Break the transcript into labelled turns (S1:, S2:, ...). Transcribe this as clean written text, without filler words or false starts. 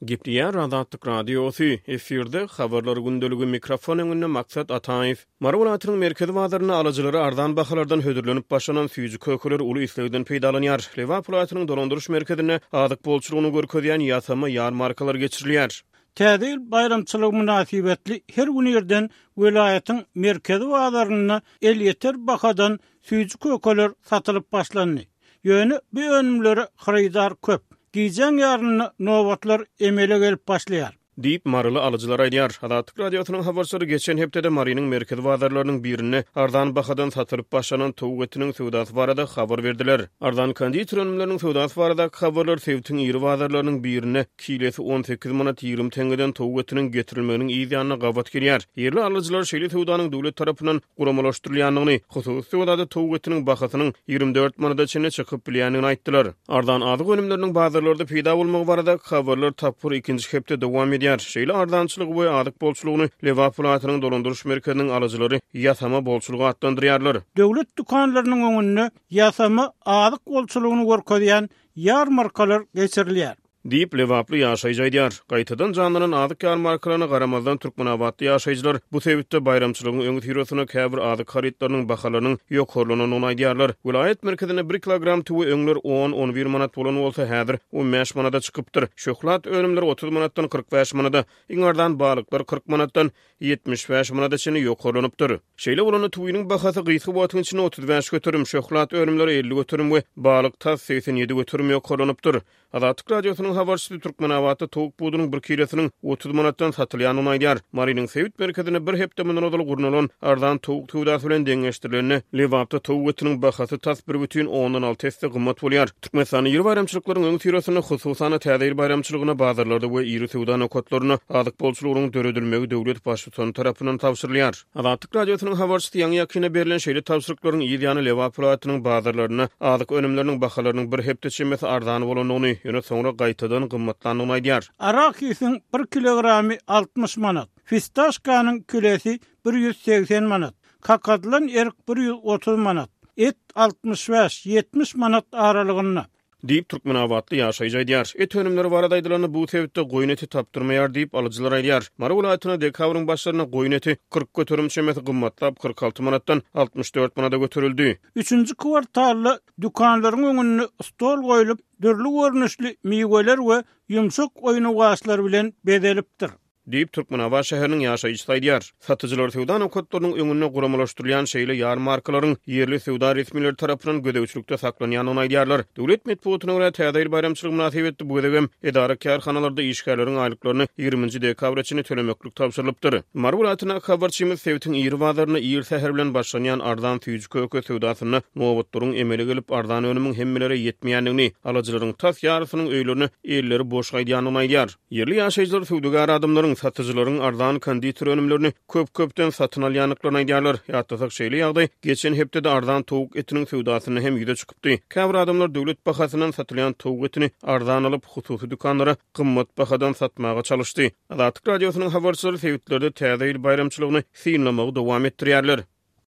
S1: Gipliýär Azatlyk radiosu efirde habarlar gündölügi mikrofon öňünde maksat Ataýew. Marwulatynyň merkezi bazarına alıjylary ardan bahalardan hödürlenip başlanan süýji kökeler uly islegden peýdalanýar. Liverpoolatynyň dolandyryş merkezine adyk bolçulugyny görkezýän ýasama ýarmarkalar geçirilýär.
S2: Täze bayramçylygy münasibetli her gün ýerden welaýatyň merkezi bazaryna el ýeter bahadan süýji kökeler satylyp başlandy. Ýöne bu önümleri haryzar köp. Gizen ýaryny nowatlar emele gelip başlaýar.
S1: Diýip marly alyjylar aýdýar. Azatlyk radiosynyň habarçylary geçen hepdede Marynyň merkezi bazarlarynyň birine ardan bahadan satylyp başlanan towuk etiniň söwdasy barada habar berdiler. Ardan konditor önümleriniň söwdasy barada habarlar Sewtiň ýeri bazarlarynyň birine kilesi 18 manat 20 tengeden towuk etiniň getirilmeginiň ýygyny gabat gelýär. Ýerli alyjylar şeýle söwdanyň döwlet tarapyndan guramalaşdyrylýanlygyny, hususy söwdada towuk etiniň bahasynyň 24 manata çene çykyp bilýänini aýtdylar. Ardan adyk önümleriniň bazarlarda peýda bolmagy barada habarlar tapyr ikinji hepde dowam şeýle ardançylygy we adyk bolçulugyny Liverpoolatynyň dolandyryş merkeziniň alyjylary ýasama bolçulugy atlandyrýarlar.
S2: Döwlet dukanlarynyň öňünde ýasama adyk bolçulugyny görkezýän ýarmarkalar geçirilýär.
S1: Diýip Liverpool ýaşaýjy aýdýar. Gaýtadan janlanan adyk ýarmarkalaryny garamazdan Türkmenabatda ýaşaýjylar bu sebäpde bayramçylygyň öňü tirosuna käbir adyk harytlarynyň bahalarynyň ýokurlygyny aýdýarlar. Vilayet merkezine 1 kilogram tuwy öňler 10-11 manat bolan bolsa häzir 15 manata çykypdyr. Şoklat önümleri 30 manatdan 45 manata, iňardan balyklar 40 manatdan 75 manata çyny ýokurlanypdyr. Şeýle bolany tuwynyň bahasy gysgy botyň içine 35 götürüm, şoklat önümleri 50 götürüm we balyk tas 87 götürüm ýokurlanypdyr. Azatlyk radiosynyň habarçysy Türkmenabatda towuk budunyň 1 kilosiniň 30 manatdan satylýanyny aýdýar. Marynyň Sewit merkezine bir hepde mundan odaly gurnalan ardan towuk towdasy bilen deňeşdirilýänine Liverpoolda towuk etiniň bahasy tas 1,6 hesse gymmat bolýar. Türkmenistanyň ýeri bayramçylyklarynyň öňü tirosyna hususan täze bayramçylygyna bazarlarda we ýeri sowda nokatlaryna adyk bolçulugynyň döredilmegi döwlet başçysynyň tarapyndan tapşyrylýar. Azatlyk radiosynyň habarçysy ýaňy ýakyna berilen şeýle tapşyryklaryň ýygyny Liverpoolatynyň bazarlaryna adyk önümleriniň bahalarynyň bir hepde çemesi ardany bolanyny ýöne soňra gaýtadan gymmatlanyny aýdýar.
S2: Arakisyň 1 kilogramy 60 manat, fistaşkanyň kilesi 180 manat, kakadlan erik 130 manat, et 65-70 manat aralygyna.
S1: Diýip Türkmenabatda ýaşaýjy aýdýar. Et önümleri barada aýdylany bu sebäpde goýun eti tapdyrmaýar diýip alyjylar aýdýar. Marwulatyna dekabrň başlaryna goýun eti 40 götürüm çemeti gymmatlap 46 manatdan 64 manata götürildi.
S2: 3-nji kwartalda dukanlaryň öňüne stol goýulyp, dürli görnüşli miweler we ýumşak oýun gaslar bilen bedelipdir.
S1: Diýip Türkmenabat şäheriniň ýaşaýjysy aýdýar. Satyjylar sowda nokatlarynyň öňünde guramalaşdyrylýan şeýle ýarmarkalaryň ýerli sowda resmileri tarapyndan gödäwçilikde saklanýanyny aýdýarlar. Döwlet medeniýetine görä täze bayramçylyk münasibetli bu edegem edara kärhanalарда işgärleriň aýlyklaryny 20 dekabrçyny tölemeklik tapşyrylypdyr. Marwulatyna habarçymyz Sewtiň ýeri bazaryna ýer säher bilen başlanýan ardan süýji köke sowdasyny nowatlaryň emele gelip ardan önümiň hemmelere ýetmeýändigini, alyjylaryň tas ýarysynyň öýlerini elleri boş gaýdýanyny aýdýar. Ýerli ýaşaýjylar sowdagar adamlaryň satyjylaryň ardan konditor önümlerini köp-köpden satyn alýanlyklaryny aýdýarlar. Ýa-da şeýle ýagdaý geçen hepde ardan towuk etiniň sowdasyny hem ýüze çykypdy. Käbir adamlar döwlet bahasyndan satylýan towuk etini ardan alyp hususy dukanlara gymmat bahadan satmaga çalışdy. Azatlyk radiosynyň habarçylary Sewitlerde täze bayramçylygyny synlamagy dowam etdirýärler.